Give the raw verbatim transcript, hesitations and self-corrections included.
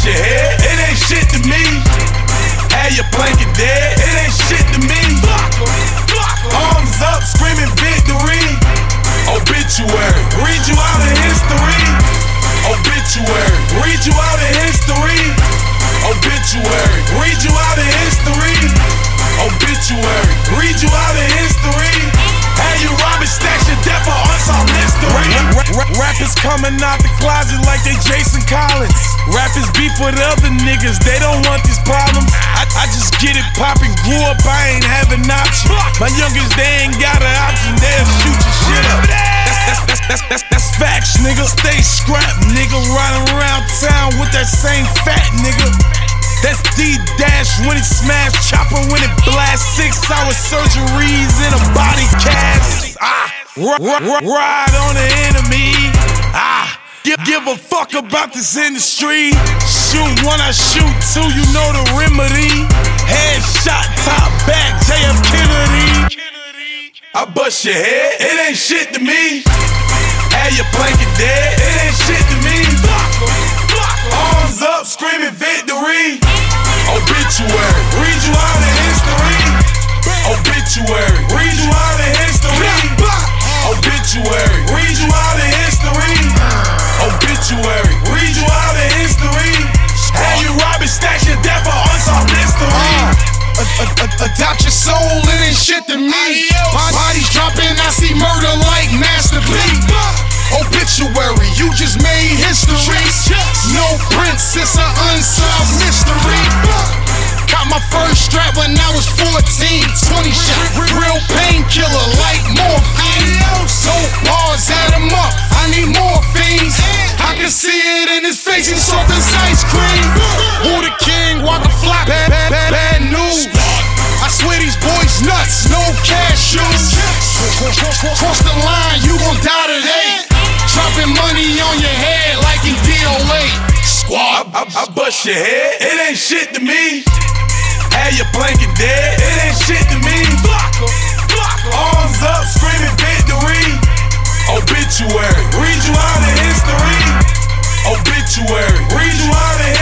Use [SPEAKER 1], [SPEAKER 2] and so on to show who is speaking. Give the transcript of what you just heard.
[SPEAKER 1] bust your head, it ain't shit to me. Have your blanket dead, it ain't shit to me. Arms up, screaming victory. Obituary, read you out of history. Obituary, read you out of history. Obituary, read you out of history. Obituary, read you out of history. Hey, you robbing stacks, your death for unsolved mystery. Rappers coming out the closet like they Jason Collins. Rappers beef with other niggas, they don't want these problems. I, I just get it poppin', grew up, I ain't have an option. My youngest, they ain't got an option, they'll shoot your shit up. That's, that's, that's, that's, that's, that's facts, nigga. Stay scrap, nigga. Riding around town with that same fat nigga. That's D-Dash when it smash, chopper when it blast. Six hour surgeries in a body cast. Ah, r- r- ride on the enemy. Ah, give, give a fuck about this industry. Shoot one, I shoot two, you know the remedy. Headshot, top back, J F Kennedy. I bust your head, it ain't shit to me. Have your blanket dead, it ain't shit to me. Arms up, screaming victory. Obituary, read you out of history. Obituary, read you out of history. Obituary, read you out of history. Obituary, read you out of history. How you robbing stacks, your death for unsolved mystery.
[SPEAKER 2] Uh, uh, uh, adopt your soul, it ain't shit to me. Bodies dropping, I see murder like Master P. Obituary, you just made history. No prince, it's an unsolved mystery. Got my first strap when I was fourteen. Twenty shot, real painkiller like morphine. Dope bars, add them up, I need morphine. I can see it in his face, he's soft as ice cream. Who the king, walk a flock, bad, bad, bad, bad news. I swear these boys nuts, no cashews. Cross the line, you gon' die today. Dropping money on your head like in D O A.
[SPEAKER 1] Squad, I, I, I bust your head, it ain't shit to me. Have your blanket dead, it ain't shit to me. Arms up, screaming victory. Obituary, read you out of history. Obituary, read you out of